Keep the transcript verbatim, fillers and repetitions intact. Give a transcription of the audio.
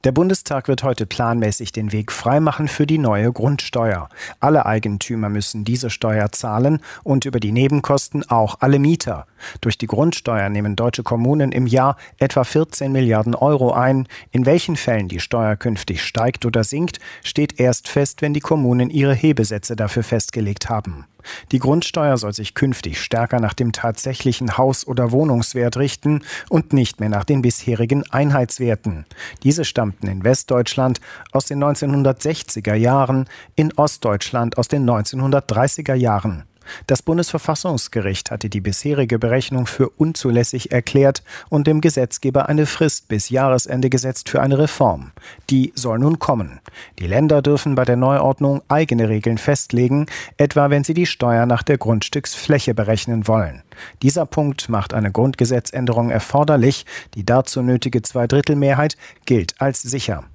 Der Bundestag wird heute planmäßig den Weg freimachen für die neue Grundsteuer. Alle Eigentümer müssen diese Steuer zahlen und über die Nebenkosten auch alle Mieter. Durch die Grundsteuer nehmen deutsche Kommunen im Jahr etwa vierzehn Milliarden Euro ein. In welchen Fällen die Steuer künftig steigt oder sinkt, steht erst fest, wenn die Kommunen ihre Hebesätze dafür festgelegt haben. Die Grundsteuer soll sich künftig stärker nach dem tatsächlichen Haus- oder Wohnungswert richten und nicht mehr nach den bisherigen Einheitswerten. Diese stammten in Westdeutschland aus den neunzehnhundertsechziger Jahren, in Ostdeutschland aus den neunzehnhundertdreißiger Jahren. Das Bundesverfassungsgericht hatte die bisherige Berechnung für unzulässig erklärt und dem Gesetzgeber eine Frist bis Jahresende gesetzt für eine Reform. Die soll nun kommen. Die Länder dürfen bei der Neuordnung eigene Regeln festlegen, etwa wenn sie die Steuer nach der Grundstücksfläche berechnen wollen. Dieser Punkt macht eine Grundgesetzänderung erforderlich. Die dazu nötige Zweidrittelmehrheit gilt als sicher.